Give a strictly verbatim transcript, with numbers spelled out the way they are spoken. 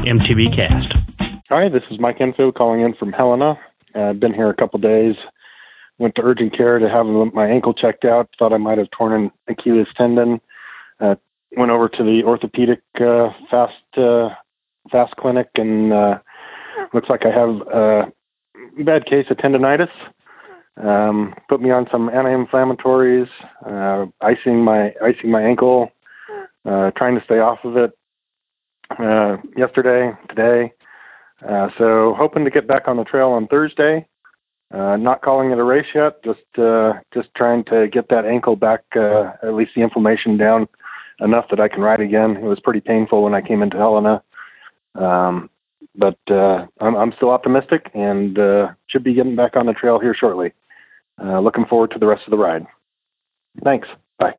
M T B Cast. Hi, this is Mike Enfield calling in from Helena. Uh, I've been here a couple days. Went to urgent care to have my ankle checked out. Thought I might have torn an Achilles tendon. Uh, went over to the orthopedic uh, fast uh, fast clinic, and uh, looks like I have a bad case of tendonitis. Um, put me on some anti-inflammatories, uh, icing my icing my ankle, uh, trying to stay off of it. Uh, yesterday, today. Uh, so hoping to get back on the trail on Thursday. Uh, not calling it a race yet, just uh, just trying to get that ankle back, uh, at least the inflammation down enough that I can ride again. It was pretty painful when I came into Helena. Um, but uh, I'm, I'm still optimistic and uh, should be getting back on the trail here shortly. Uh, looking forward to the rest of the ride. Thanks.